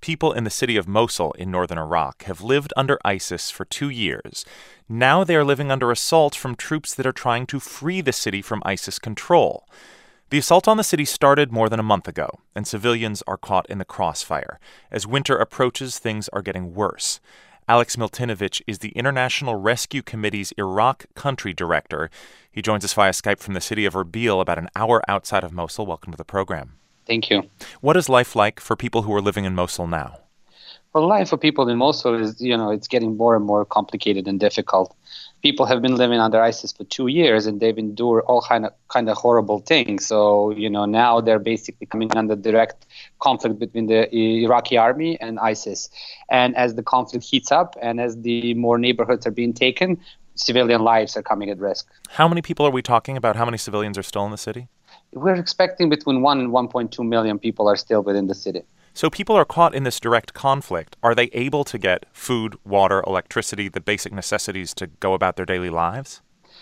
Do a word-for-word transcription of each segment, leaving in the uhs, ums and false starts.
people in the city of Mosul in northern Iraq have lived under ISIS for two years. Now they are living under assault from troops that are trying to free the city from ISIS control. The assault on the city started more than a month ago, and civilians are caught in the crossfire. As winter approaches, things are getting worse. Alex Miltinovich is the International Rescue Committee's Iraq Country Director. He joins us via Skype from the city of Erbil, about an hour outside of Mosul. Welcome to the program. Thank you. What is life like for people who are living in Mosul now? Well, life for people in Mosul is, you know, it's getting more and more complicated and difficult. People have been living under ISIS for two years, and they've endured all kind of kind of horrible things. So, you know, now they're basically coming under direct conflict between the Iraqi army and ISIS. And as the conflict heats up and as the more neighborhoods are being taken, civilian lives are coming at risk. How many people are we talking about? How many civilians are still in the city? We're expecting between one and one point two million people are still within the city. So people are caught in this direct conflict. Are they able to get food, water, electricity, the basic necessities to go about their daily lives?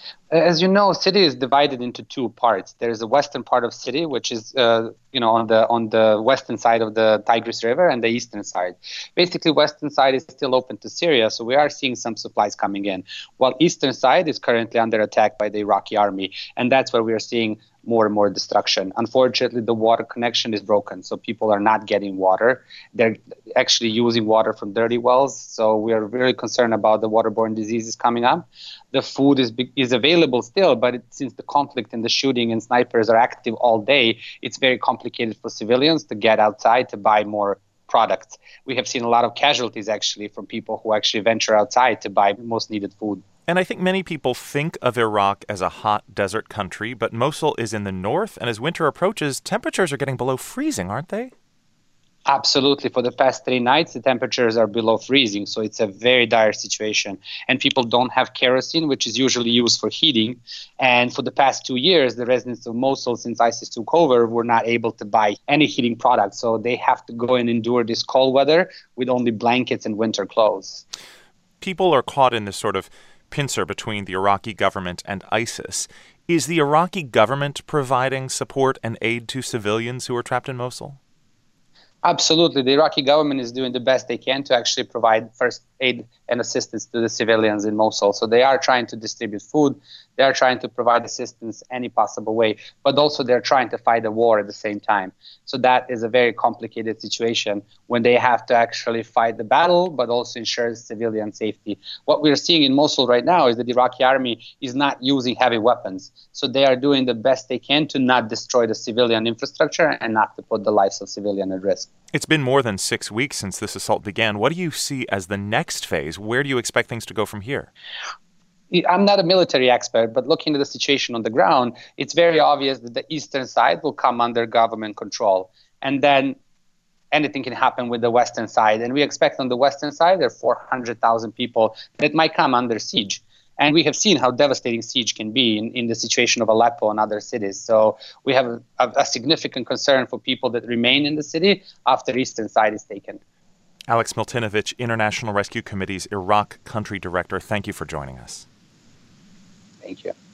As you know, city is divided into two parts. There is the western part of city, which is, uh, you know, on the on the western side of the Tigris River, and the eastern side. Basically, western side is still open to Syria, so we are seeing some supplies coming in. While eastern side is currently under attack by the Iraqi army, and that's where we are seeing more and more destruction. Unfortunately, the water connection is broken, so people are not getting water. They're actually using water from dirty wells, so we are really concerned about the waterborne diseases coming up. The food is is available still, but it, since the conflict and the shooting and snipers are active all day, it's very complicated for civilians to get outside to buy more products. We have seen a lot of casualties, actually, from people who actually venture outside to buy most needed food. And I think many people think of Iraq as a hot desert country, but Mosul is in the north, and as winter approaches, temperatures are getting below freezing, aren't they? Absolutely. For the past three nights, the temperatures are below freezing, so it's a very dire situation. And people don't have kerosene, which is usually used for heating. And for the past two years, the residents of Mosul, since ISIS took over, were not able to buy any heating products. So they have to go and endure this cold weather with only blankets and winter clothes. People are caught in this sort of pincer between the Iraqi government and ISIS. Is the Iraqi government providing support and aid to civilians who are trapped in Mosul? Absolutely. The Iraqi government is doing the best they can to actually provide first aid and assistance to the civilians in Mosul. So they are trying to distribute food. They are trying to provide assistance any possible way, but also they're trying to fight a war at the same time. So that is a very complicated situation when they have to actually fight the battle, but also ensure civilian safety. What we're seeing in Mosul right now is that the Iraqi army is not using heavy weapons. So they are doing the best they can to not destroy the civilian infrastructure and not to put the lives of civilians at risk. It's been more than six weeks since this assault began. What do you see as the next phase? Where do you expect things to go from here? I'm not a military expert, but looking at the situation on the ground, it's very obvious that the eastern side will come under government control. And then anything can happen with the western side. And we expect on the western side, there are four hundred thousand people that might come under siege. And we have seen how devastating siege can be in, in the situation of Aleppo and other cities. So we have a, a significant concern for people that remain in the city after eastern side is taken. Alex Miltinovich, International Rescue Committee's Iraq Country Director, thank you for joining us. Thank you.